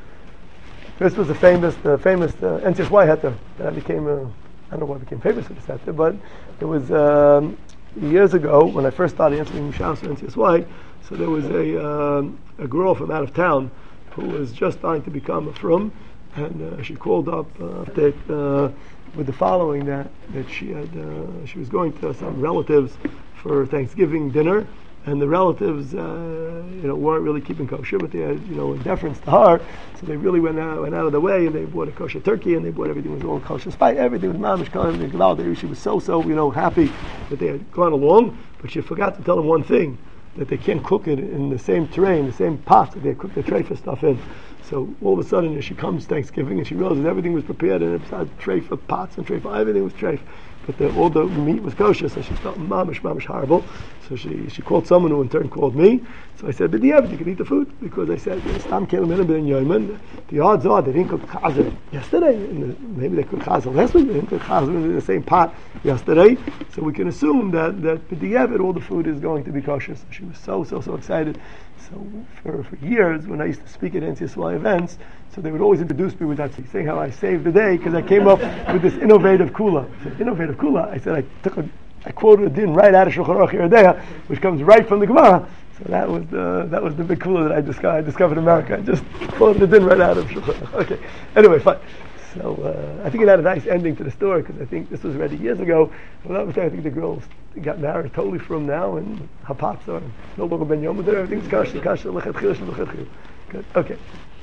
This was a famous, uh, famous uh, N T S Y heter that became, uh, I don't know why it became famous with this heter, but it was um, years ago when I first started answering Mishas for N T S Y. So there was a um, a girl from out of town who was just starting to become a frum, and uh, she called up uh, that, uh, with the following that that she had uh, she was going to some relatives for Thanksgiving dinner, and the relatives uh, you know weren't really keeping kosher, but they had you know in deference to her, so they really went out went out of the way and they bought a kosher turkey and they bought everything was all kosher. Despite everything was mamish kind of gaval, she was so so you know happy that they had gone along, but she forgot to tell them one thing, that they can't cook it in the same tray, in the same pot that they cook the tray for stuff in. So all of a sudden, she comes Thanksgiving and she realizes everything was prepared and it was a tray for pots and tray for everything was tray. But the, all the meat was kosher, so she felt mamish, mamish horrible. So she she called someone who in turn called me. So I said, but yeah, but you can eat the food. Because I said, Stam Kelim Ben Yoiman, the odds are they didn't cook chazer yesterday. The, maybe they cooked chazer last week, they didn't cook chazer in the same pot yesterday. So we can assume that, that b'diavad, all the food is going to be kosher. So she was so, so, so excited. So for, for years, when I used to speak at N C S Y events, so they would always introduce me with that, saying how I saved the day, because I came up with this innovative kula. I said, innovative kula? I said, I took a, I quoted a din right out of Shulchan Aruch Yoreh De'ah, which comes right from the Gemara. So that was the that was the big kula that I discovered, I discovered in America. I just quoted a din right out of Shulchan Aruch. Okay. Anyway, fine. So uh, I think it had a nice ending to the story because I think this was already years ago. Well, that was, I think the girls got married totally from now and hapatza, no longer ben yom there. Everything's kasha, kasha, lechet chil, lechet chil. Good. Okay.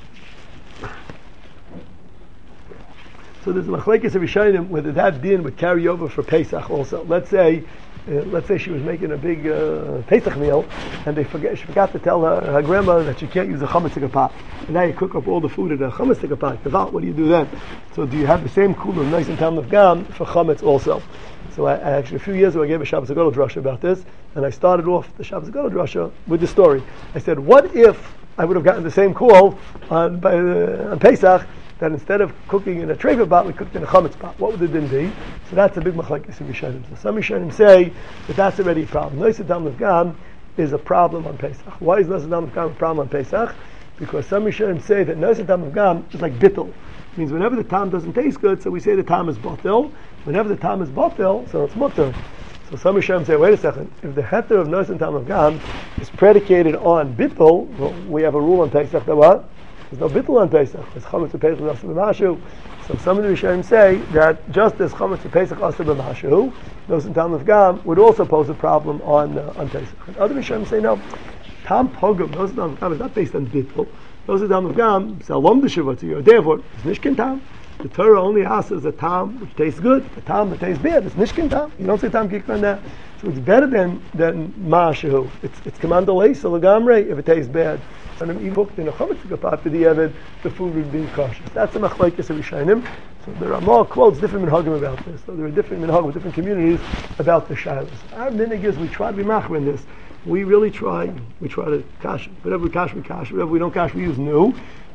So there's a machlekes of Rishonim whether that din would carry over for Pesach also. Let's say, uh, let's say she was making a big uh, Pesach meal, and they forget, she forgot to tell her, her grandma that she can't use a chametz pot. And now you cook up all the food in a chametz pot. Devout, what do you do then? So do you have the same cooler, nice and tam of gam for chametz also? So I, I actually a few years ago I gave a Shabbos Hagadol drasha about this, and I started off the Shabbos Hagadol drasha with the story. I said, what if I would have gotten the same call on, by, uh, on Pesach? That instead of cooking in a trefa pot, we cooked in a chametz pot. What would the din be? So that's a big machlekes in Rishonim. So some Rishonim say that that's already a problem. Noisei tam of gam is a problem on Pesach. Why is noisei tam of gam a problem on Pesach? Because some Rishonim say that noisei tam of gam is like bittul. It means whenever the tam doesn't taste good, so we say the tam is batil. Whenever the tam is batil, so it's mutter. So some Rishonim say, wait a second, if the heter of noisei tam of gam is predicated on bittul, well, we have a rule on Pesach that what? There's no bittul on Pesach. There's chametz Pesach also b'mashu. So some of the Rishonim say that just as chametz Pesach also b'mashu, those in tam of gam would also pose a problem on uh, on Pesach. And other Rishonim say no. Tam pogam, those in tam of gam is not based on bittul. Those in tam of gam, salom d'shavot to you. Therefore, it's nishkin tam. The Torah only asks a tam which tastes good. A tam that tastes bad, it's nishkin tam. You don't say tam kikra on that. So it's better than than ma'ashu. It's it's command leisa legamrei if it tastes bad. And if you cooked in a chametz pot for the Evid, the food would be cautious. That's a machlekes of Rishonim. So there are more quotes, different minhagim about this. So there are different minhagim with different communities about the shilas. Our minhag is we try to be machmer in this. We really try. We try to kash. Whatever we kash, we kash. Whatever we don't kash, we use new.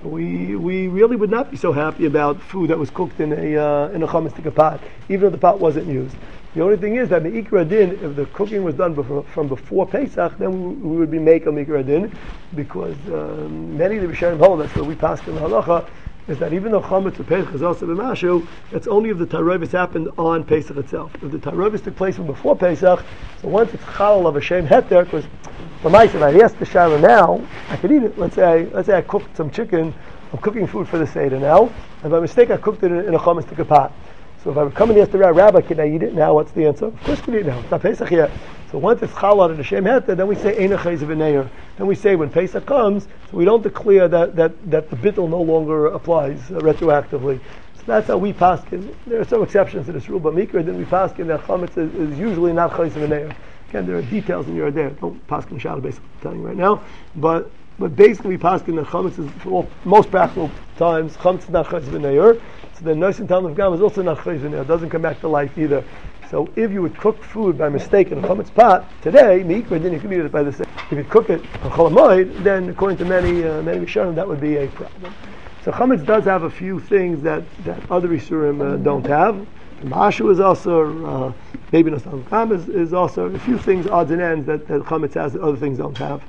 We we really would not be so happy about food that was cooked in a uh, in a chametz pot, even though the pot wasn't used. The only thing is that the ikra din, if the cooking was done before, from before Pesach, then we, we would be making ikra din, because um, many of the Rishonim hold, that's where we pass in the halacha, is that even though chametz Pesach is also b'mashu, that's only if the tarovis happened on Pesach itself. If the tarovis took place from before Pesach, so once it's chalal of a shem heter, because for my if I ask the shara now, I could eat it. Let's say let's say I cooked some chicken, I'm cooking food for the Seder now, and by mistake I cooked it in, in a chametz pot. So if I would come and ask the rabbi, can I eat it now? What's the answer? Of course you can eat it now. It's not Pesach yet. So once it's chalal and a shem heter, then we say ein chayz v'neir. Then we say when Pesach comes, so we don't declare that that, that the bittul no longer applies uh, retroactively. So that's how we paskin. There are some exceptions to this rule, but mikra then we paskin that chametz is, is usually not chayz v'neir. Again, there are details in your there. Don't paskin shal basically I'm telling you right now, but but basically we paskin that chametz is for all, most practical times chametz is not chayz v'neir. So the noisei tam of gam is also not chayz v'neir. It doesn't come back to life either. So if you would cook food by mistake in a chametz pot today, mikra, then you can eat it by the same. If you cook it on chol hamoed, then according to many uh, many Rishonim, that would be a problem. So chametz does have a few things that, that other Isurim uh, don't have. Mashu is also, uh, maybe noisei tam of gam is, is also a few things, odds and ends that, that chametz has that other things don't have.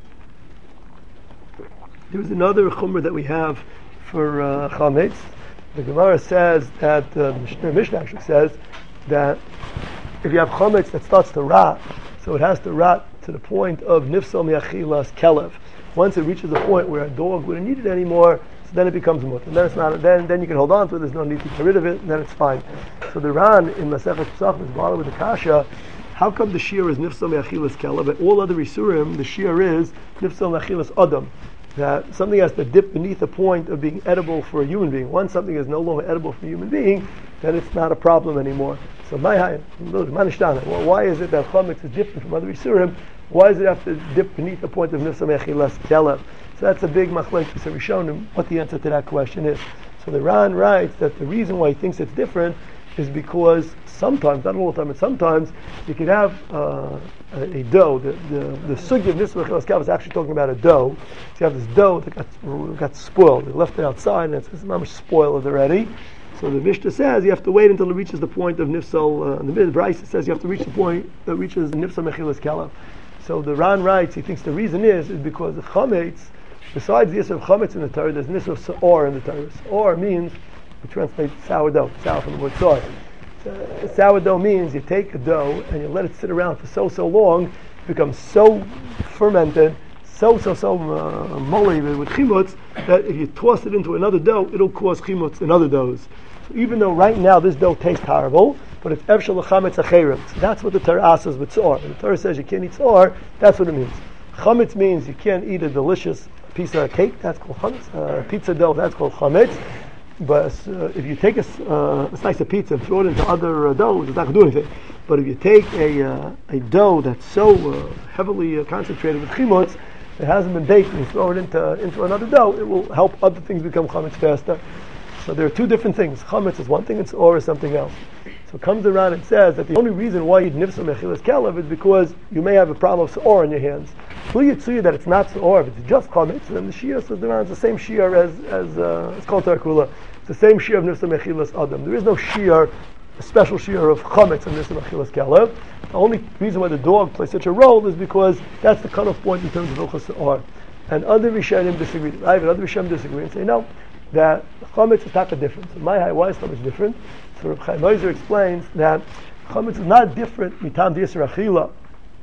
There's another chumrah that we have for uh, chametz. The Gemara says that uh, the Mishnah actually says that if you have chametz that starts to rot, so it has to rot to the point of nifsal miachilas kelev. Once it reaches a point where a dog wouldn't need it anymore, so then it becomes mut. And then it's not. Then then you can hold on to it. There's no need to get rid of it. And then it's fine. So the Ran in Masechet Pesachim is bothered with the kasha. How come the shear is nifsal miachilas kelev? But all other isurim, the shear is nifsal miachilas adam. That something has to dip beneath the point of being edible for a human being. Once something is no longer edible for a human being, then it's not a problem anymore. So my well, why is it that chametz is different from other isurim? Why does it have to dip beneath the point of nifsal mechilas kelev? So that's a big machlekes of Rishonim. What the answer to that question is. So the Ran writes that the reason why he thinks it's different is because sometimes, not all the time, but sometimes you could have uh, a, a dough. The the, the sugi of nifsal mechilas kelev is actually talking about a dough. So you have this dough that got, got spoiled. They left it outside and it's, it's not much spoiled already. So the Mishnah says you have to wait until it reaches the point of nifsal. Uh, the Brisa says you have to reach the point that reaches nifsal mechilas kelev. So the Ran writes, he thinks the reason is is because the chametz, besides the issue of chametz in the Torah, there's an issue of sa'or in the Torah. Sa'or means, we translate sourdough, sour from the word sour. Uh, sourdough means you take a dough and you let it sit around for so so long, it becomes so fermented, so so so uh, molly with chimutz that if you toss it into another dough, it'll cause chimutz in other doughs. So even though right now this dough tastes horrible, but it's efshel l'chametz acherim. So that's what the Torah says with tzor. When the Torah says you can't eat tzor, that's what it means. Chametz means you can't eat a delicious piece of cake, that's called chametz. Uh, pizza dough, that's called chametz. But uh, if you take a, uh, a slice of pizza and throw it into other uh, dough, it's not going to do anything. But if you take a uh, a dough that's so uh, heavily uh, concentrated with chimutz, it hasn't been baked, and you throw it into into another dough, it will help other things become chametz faster. So there are two different things. Chametz is one thing, and tzor is something else. So it comes around and says that the only reason why you eat nifsa mechilas kelev is because you may have a problem of tzor in your hands. Will you tell you that it's not tzor, if it's just chametz, then the shia says around it's the same shia as as uh, it's called tarakula. It's the same shia of nifsa mechilas adam. There is no shia, a special shia of chametz and nifsa mechilas kelev. The only reason why the dog plays such a role is because that's the cutoff point in terms of hilchos tzor. And other rishonim disagree. Right? And other rishonim disagree and say no, that chametz is not a difference. My high, why is chametz different? So Reb Chaim Ozer explains that chametz is not different mitam d'yisur achila.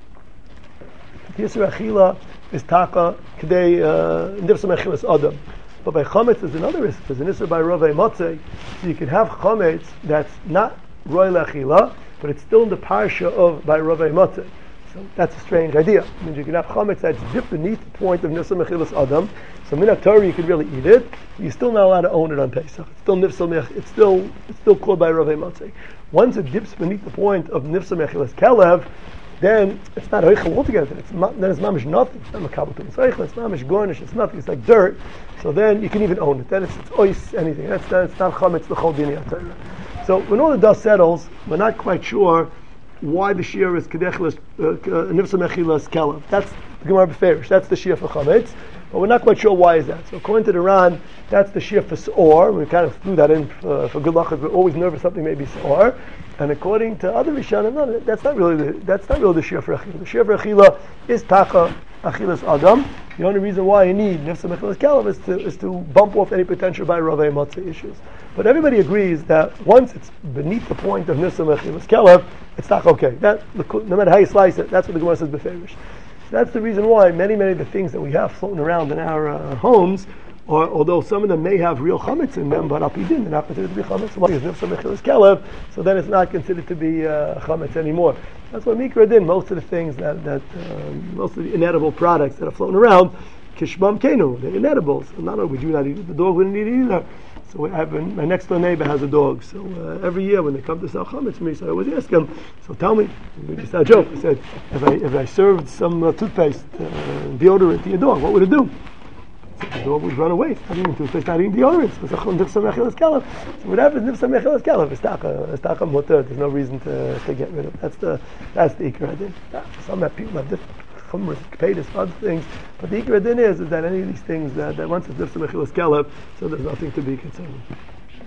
D'yisur achila is taka k'dei nifsa mechilas adam. But by chametz there's another risk. There's an isur by rovei motzei. So you can have chametz that's not roy lechila, but it's still in the parsha of by rovei motzei. So that's a strange idea. It means you can have chametz that's dipped beneath the point of nifsa mechilas adam. So min Torah you can really eat it. You're still not allowed to own it on Pesach. It's still nifsa mech. It's still it's still called by rovei motzei. Once it dips beneath the point of nifsa mechilas kelev, then it's not oichel altogether. It's ma, then it's mamish nothing. It's not makabel to mitzayich. It's mamish garnish. It's nothing. It's like dirt. So then you can even own it. Then it's, it's ois anything. That's then it's not chametz the chol dini Torah. So when all the dust settles, we're not quite sure why the shir is kedechlas nifsa mechilas kelev. That's the Gemara Beferish. That's the shir for chametz. But we're not quite sure why is that. So according to the Ran, that's the shir for s'or. We kind of threw that in uh, for good luck because we're always nervous something may be s'or. And according to other Rishonim, no, that's not really the, that's not really the shir for achila. The shir for achila is taka achilas adam. The only reason why you need nifsa mechilas kelev is to is to bump off any potential by rovei motzei issues. But everybody agrees that once it's beneath the point of nifsa mechilas kelev, it's not okay. That no matter how you slice it, that's what the Gemara says beferish. That's the reason why many, many of the things that we have floating around in our uh, homes, or although some of them may have real chametz in them, but apidin, they're not considered to be chametz. One is nifsa mechilas kelev, so then it's not considered to be uh, chametz anymore. That's why mikra din, most of the things that, that uh, most of the inedible products that are floating around, kishbam kenu, they're inedible. So not only would you not eat it, the dog wouldn't eat it either. So I have a, my next door neighbor has a dog. So uh, every year when they come to sell chametz to me, so I always ask him. So tell me, we just had a joke. I said, if I if I served some uh, toothpaste, uh, deodorant to your dog, what would it do? So the dog would run away. It's not eating toothpaste, not eating deodorant. So nifsa mechilas kelev. So what happens? Nifsa mechilas kelev. It's taka, it's taka mutter. There's no reason to to get rid of. That's the that's the ikar adin. Some have people have different chumras, kpedas, other things. But the ikar adin is, is that any of these things that, that once it's nifsa mechilas kelev, so there's nothing to be concerned with.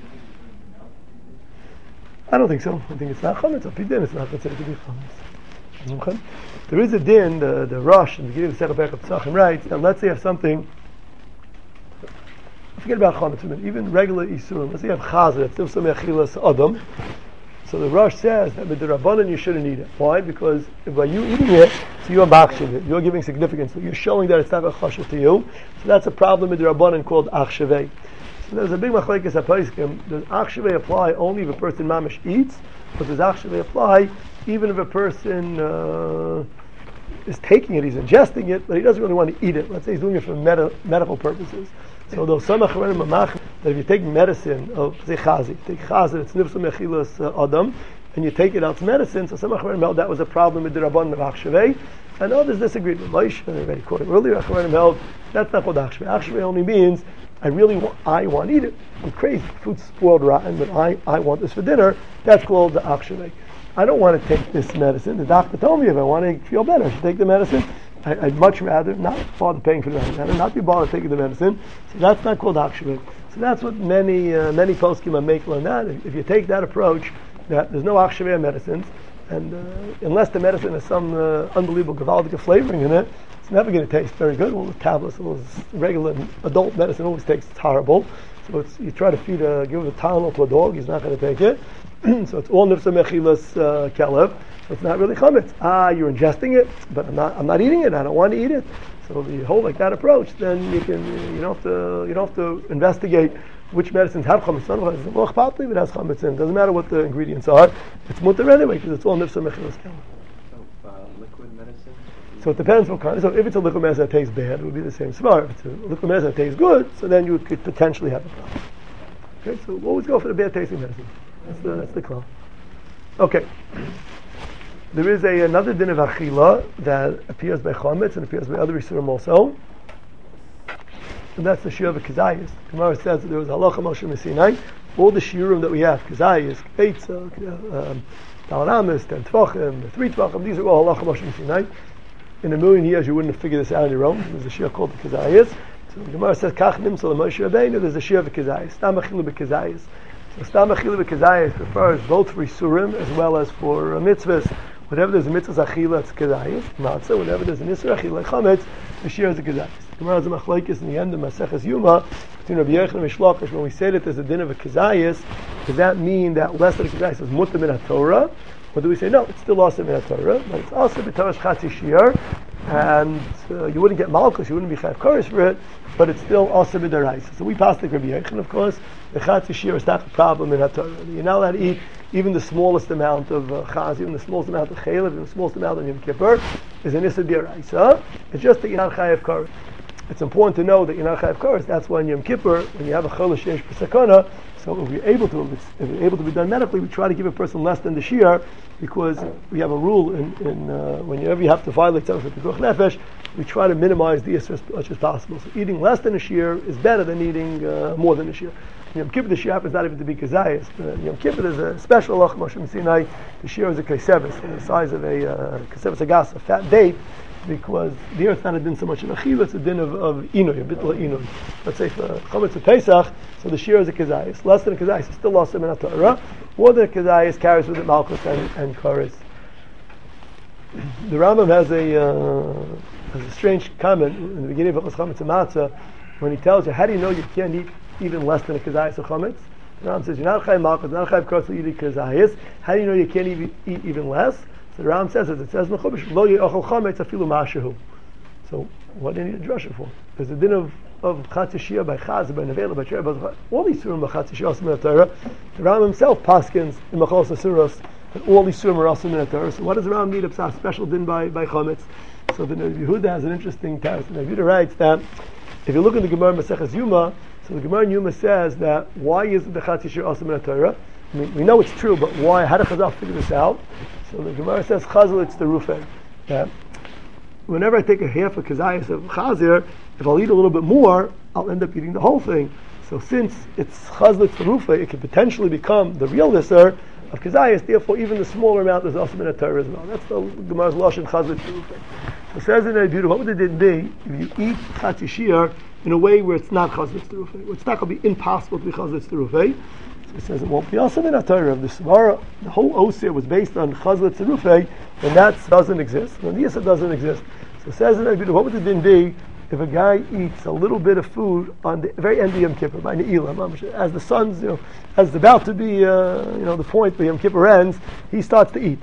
I don't think so. I think it's not chametz. If din, it's not considered to be chametz. Okay. There is a din, the the Rosh in the beginning of the Sechah Perek Pesachim writes that let's say you have something. Forget about chametz, even regular isurim. Let's say you have chazer, that's nifsa mechilas adam. So the Rosh says that with the Rabbanan you shouldn't eat it. Why? Because by you eating it, so you're machshav it. You're giving significance. So you're showing that it's not a chashuv to you. So that's a problem with the Rabbanan called achshavei. So there's a big machlekes hapaiskim. Does achshavei apply only if a person mamish eats, or does achshavei apply even if a person uh, is taking it, he's ingesting it, but he doesn't really want to eat it? Let's say he's doing it for med- medical purposes. So though some acharonim mamach that if you take medicine of say chazi, take chazi, it's nifsa mechilas uh, adam, and you take it out as medicine. So some acharonim held that was a problem with the rabbanon of achshavei, and others disagreed with Moshe. And already quoted earlier, acharonim held that's not called achshavei. Achshavei only means I really want, I want to eat it. I'm crazy. Food's spoiled rotten, but I, I want this for dinner. That's called the achshavei. I don't want to take this medicine. The doctor told me if I want to feel better, I should take the medicine. I, I'd much rather not bother paying for the medicine, not be bothered taking the medicine. So that's not called achshavei. So that's what many uh, many poskim are making on that. If, if you take that approach, that there's no achshavei medicines, and uh, unless the medicine has some uh, unbelievable gewaldige flavoring in it, it's never going to taste very good. Well, the tablets, well, regular adult medicine always tastes horrible. So it's, you try to feed a, give a Tylenol to a dog, he's not going to take it. So it's all nifsa mechilas uh, kelev. So it's not really chametz. Ah, you're ingesting it, but I'm not. I'm not eating it. I don't want to eat it. So if you hold like that approach, then you can. You don't have to. You don't have to investigate which medicines have chametz. Some of it has chametz in. Doesn't matter what the ingredients are. It's mutter anyway because it's all nifsa mechilas kelev. So uh, liquid medicine. So it depends what kind. So if it's a liquid medicine that tastes bad, it would be the same svar. If it's a liquid medicine that tastes good, so then you could potentially have a problem. Okay, so we'll always go for the bad tasting medicine. That's the that's the clue. Okay. There is a another din of achila that appears by chametz and appears by other isurim also, and that's the shir of a kazayis. Gemara says that there was halacha Moshe Messinai. All the shiurim that we have, kazayis, keitza, dalaramis, ten tvachim, three tvachim, these are all halacha Moshe Messinai. In a million years, you wouldn't have figured this out on your own. There's a shir called the kazayis. So the Gemara says kach nimsa l'Moshe Rabbeinu. There's a shir of a kazayis. Stam achila b'kazayis. So stam achila b'kazayis refers both for isurim as well as for uh, mitzvahs. Whenever there's a mitzvah achila, it's kazayis. Matzah. Whenever there's an isur achila, chametz, the shir is a kazayis. The Gemara has a machlokes in the end of Maseches Yuma between Rabbi Yochanan and Rish Lakish. When we say that there's a din of a kazayis, does that mean that less than a kazayis is mutter min haTorah? Or do we say no? It's still also min haTorah, but it's also b'Torah chatzi shir, and uh, you wouldn't get malchus, you wouldn't be chayv koros for it, but it's still also b'daraisa. So we pass the Rabbi Yochanan, of course. The chatzi shir is not a problem in haTorah. You're not allowed to eat even the smallest amount of uh, chaz, even the smallest amount of chaylev, even the smallest amount of Yom Kippur is an issa d'oraisa. It's just that you're not chayv koros. It's important to know that you're not chayv koros. That's why in Yom Kippur, when you have a chol sheyesh b'sakana, so if we're able to, if it's, if it's able to be done medically, we try to give a person less than the shir, because we have a rule in, in uh, whenever you have to violate something for pikuach nefesh, we try to minimize the issur as much as possible. So eating less than a shir is better than eating uh, more than a shir. In Yom Kippur, the shir happens not even to be kazayis. In Yom Kippur, there's a special halach Moshe Messinai. The shir is a kasevis, the size of a uh, kasevis agas, a fat date, because there it's not a din so much of achila, it's a din of, of inoy, a bitla inoy. Let's say for chametz of Pesach, so the shir is a kazayis. Less than a kazayis is still lost in haTorah. More than a kazayis carries with it malchus and, and koros. The Rambam has a, uh, has a strange comment in the beginning of chametz matzah when he tells you, how do you know you can't eat even less than a kazayis of chametz? The Rambam says, you're not chayv malchus, not chayv koros, you eat kazayis. How do you know you can't even eat even less? So the Ram says, as it says in the Chumash, lo ye'ochel chametz afilu ma'ashehu. So what do you need a drasha for? There's a din of of chatzi shir by chaz, by nevela, by cher, by all these surim by chatzi shir also min haTorah. The Ram himself paskins in machos asuros that all these surim are also min haTorah. So what does the Ram need a special din by by chametz? So the Yehuda has an interesting test. The Yehuda writes that if you look at the Gemara Maseches Yuma, so the Gemara in Yuma says that why is the chatzi shir also min haTorah? I mean, we know it's true, but why? How did Chazal figure this out? So the Gemara says, Chazal, it's the rufei. That whenever I take a half a kazayas of chazir, if I'll eat a little bit more, I'll end up eating the whole thing. So since it's Chazal, it's the rufei, it could potentially become the real nisser of kazayas. Therefore, even the smaller amount is also in a Torah as well. That's the Gemara's lashon Chazal, it's the rufei. So it says in the Yehuda, what would it be if you eat chatzi shir in a way where it's not Chazal, it's the rufei? Where it's not going to be impossible to be Chazal, it's the rufei. It says it won't be also in haTorah. If the svara, the whole osir was based on chazal tzerufei, then that doesn't exist. Then the yisra doesn't exist. So it says in the what would the din be if a guy eats a little bit of food on the very end of Yom Kippur by Ne'ilah, as the sun's, you know, as it's about to be, uh, you know, the point where Yom Kippur ends, he starts to eat.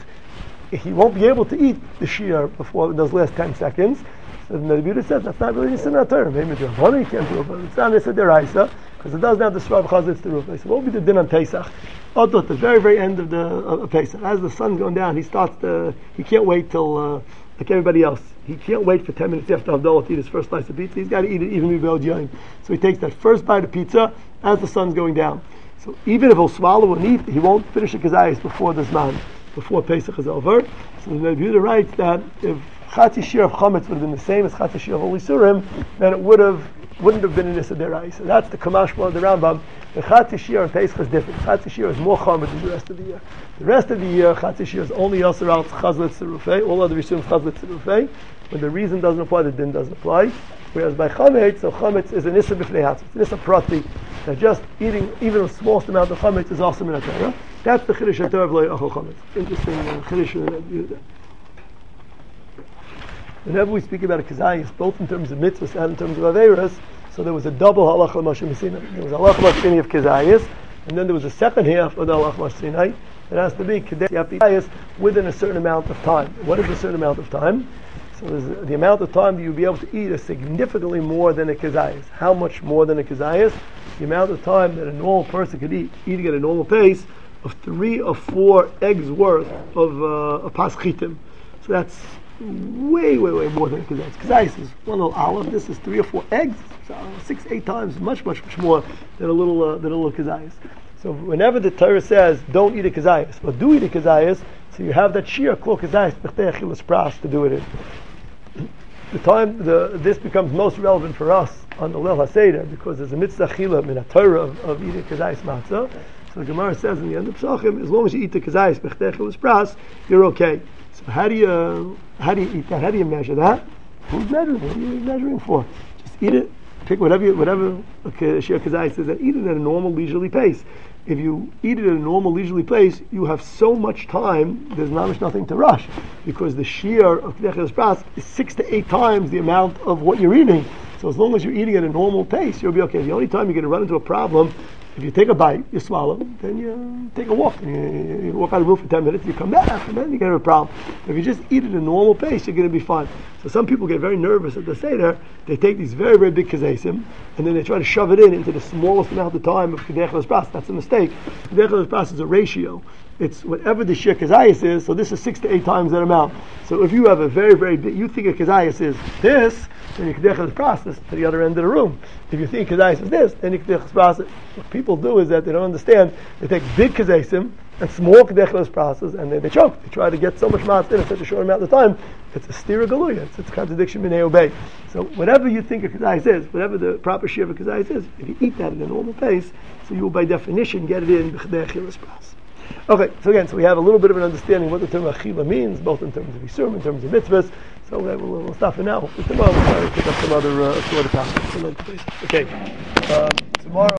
He won't be able to eat the shir before those last ten seconds. So the Rebbe says that's not really Yisra haTorah. Maybe it's a you can't do it, but it's not Yisra deraisa because it doesn't have the Shvar Chazal it's the roof. So what would be the din on Pesach? Otto, at the very very end of the of Pesach, as the sun's going down, he starts to he can't wait till uh, like everybody else. He can't wait for ten minutes after Havdalah to eat his first slice of pizza. He's got to eat it even before Yom. So he takes that first bite of pizza as the sun's going down. So even if he'll swallow and eat, he won't finish the kazayis before this man, before Pesach is over. So the Rebbe writes that if Chatzi shir of chametz would have been the same as Chatzi shir of Holy Surim, then it would have wouldn't have been in Issa Deraisa. So that's the Kamashma of the Rambam. The Chatzi shir of Pesach is different. Chatzi shir is more chametz than the rest of the year. The rest of the year, Chatzi shir is only Yasser al Chazlet Tzerufei. All other Rishum Chazlet Tzerufei. When the reason doesn't apply, the din doesn't apply. Whereas by chametz, so chametz is an Issa b'fnei hatzitz. It's an Issa prati. That just eating even the smallest amount of chametz is also min haTorah. That's the Chiddush haTorah of Lo Yachol Chametz. Interesting uh, Chiddush in that. Whenever we speak about a kazayis, both in terms of mitzvahs and in terms of averas, So there was a double halacha Moshe Sinai. There was a halacha Moshe Sinai of Kizayis, and then there was a second half of the halacha Moshe Sinai. It has to be Kedesh, you have to eat Kizayis within a certain amount of time. What is a certain amount of time? So there's the amount of time that you'll be able to eat is significantly more than a Kizayis. How much more than a Kizayis? The amount of time that a normal person could eat, eating at a normal pace, of three or four eggs worth of uh, of paschitim. So that's way, way, way more than a Kizayis. Kizayis is one little olive. This is three or four eggs. So six, eight times, much, much, much more than a little uh, than a little Kizayis. So whenever the Torah says don't eat a Kizayis, but do eat a Kizayis, so you have that shir called Kizayis b'chtei achilas pras to do it in. The time the, this becomes most relevant for us on the Leil HaSeder because there's a mitzvah chila min Torah of, of eating Kizayis matzah. So the Gemara says in the end of Pesachim, as long as you eat the Kizayis b'chtei achilas pras, you're okay. So how do you uh, how do you eat that? How do you measure that? Who's measuring? What are you measuring for? Just eat it. Pick whatever you, whatever okay, shir Kizayis is, and eat it at a normal leisurely pace. If you eat it at a normal leisurely pace, you have so much time, there's not much nothing to rush. Because the shear of Kedech Pras is six to eight times the amount of what you're eating. So as long as you're eating at a normal pace, you'll be okay. The only time you're going to run into a problem, if you take a bite, you swallow, then you take a walk. And you, you walk out of the room for ten minutes, you come back, and then you're going to have a problem. If you just eat at a normal pace, you're going to be fine. So some people get very nervous at the Seder. They take these very, very big kazesim, and then they try to shove it in into the smallest amount of time of Kedech Pras. That's a mistake. Kedech Pras is a ratio. It's whatever the shir kazayas is, so this is six to eight times that amount. So if you have a very, very big, you think a kazayas is this, then you kedech the process to the other end of the room. If you think kazayas is this, then you kedech the process. What people do is that they don't understand. They take big kazasim and small kedech process, and they, they choke. They try to get so much matzah in such a short amount of time. It's a stira galuya. It's, it's a contradiction b'nei obey. So whatever you think a kazayas is, whatever the proper shir of a kazayas is, if you eat that at a normal pace, so you will by definition get it in b'chdei achilas pras. Okay, so again, so we have a little bit of an understanding what the term achila means, both in terms of Yisurim, in terms of mitzvahs. So we'll, we'll, we'll stop for now. Tomorrow we'll try to pick up some other uh, sort of topics. Okay, um, tomorrow.